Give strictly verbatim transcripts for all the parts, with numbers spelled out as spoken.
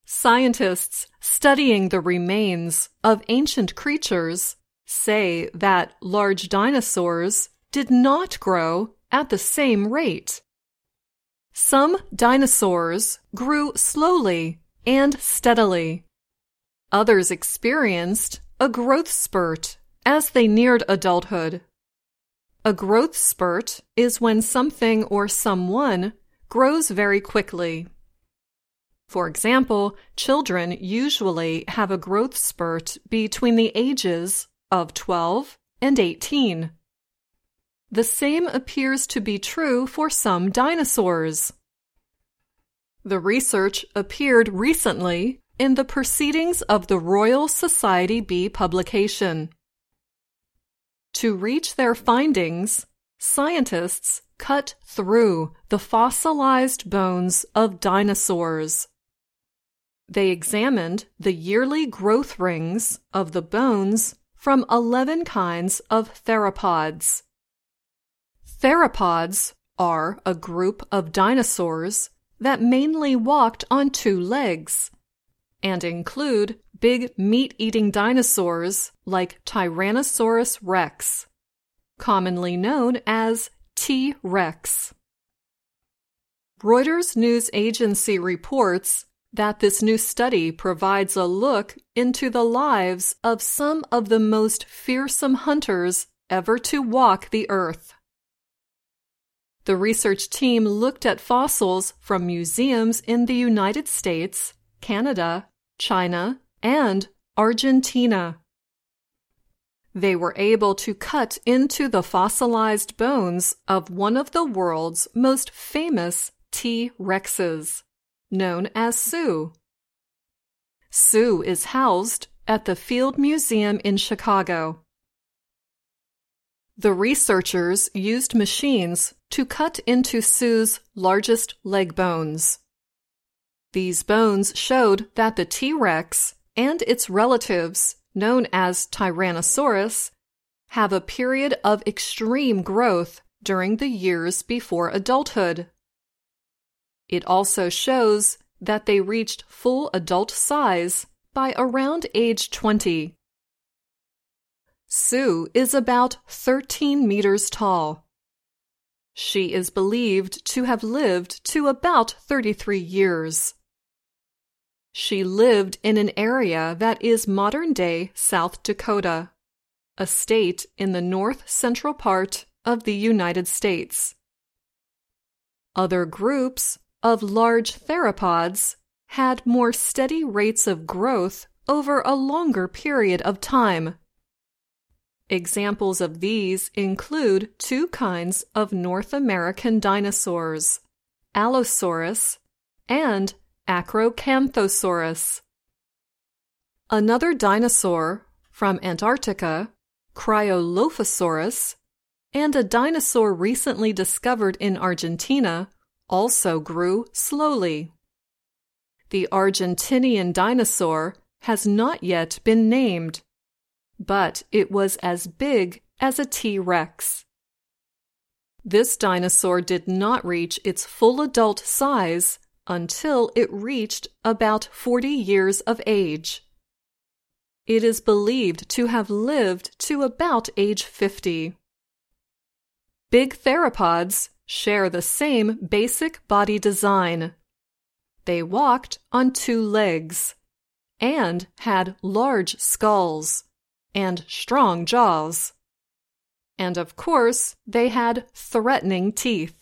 Scientists studying the remains of ancient creatures say that large dinosaurs did not grow at the same rate. Some dinosaurs grew slowly and steadily. Others experienced a growth spurt as they neared adulthood. A growth spurt is when something or someone grows very quickly. For example, children usually have a growth spurt between the ages of twelve and eighteen. The same appears to be true for some dinosaurs. The research appeared recently in the Proceedings of the Royal Society B publication. To reach their findings, scientists cut through the fossilized bones of dinosaurs. They examined the yearly growth rings of the bones from eleven kinds of theropods. Theropods are a group of dinosaurs that mainly walked on two legs and include big meat-eating dinosaurs like Tyrannosaurus rex, commonly known as T Rex. Reuters news agency reports that this new study provides a look into the lives of some of the most fearsome hunters ever to walk the earth. The research team looked at fossils from museums in the United States, Canada, China, and Argentina. They were able to cut into the fossilized bones of one of the world's most famous T Rexes, known as Sue. Sue is housed at the Field Museum in Chicago. The researchers used machines to cut into Sue's largest leg bones. These bones showed that the T Rex and its relatives, known as Tyrannosaurus, have a period of extreme growth during the years before adulthood. It also shows that they reached full adult size by around age twenty. Sue is about thirteen meters tall. She is believed to have lived to about thirty-three years. She lived in an area that is modern-day South Dakota, a state in the north-central part of the United States. Other groups of large theropods had more steady rates of growth over a longer period of time. Examples of these include two kinds of North American dinosaurs, Allosaurus and Acrocanthosaurus. Another dinosaur from Antarctica, Cryolophosaurus, and a dinosaur recently discovered in Argentina also grew slowly. The Argentinian dinosaur has not yet been named, but it was as big as a T Rex. This dinosaur did not reach its full adult size until it reached about forty years of age. It is believed to have lived to about age fifty. Big theropods share the same basic body design. They walked on two legs and had large skulls and strong jaws. And of course, they had threatening teeth.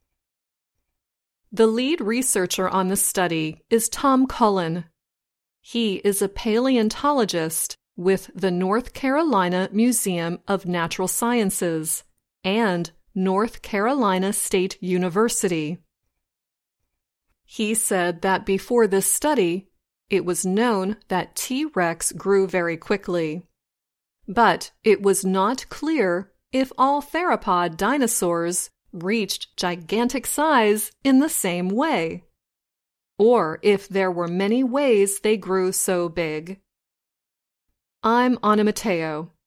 The lead researcher on the study is Tom Cullen. He is a paleontologist with the North Carolina Museum of Natural Sciences and North Carolina State University. He said that before this study, it was known that T Rex grew very quickly, but it was not clear if all theropod dinosaurs reached gigantic size in the same way, or if there were many ways they grew so big. I'm Anna Matteo.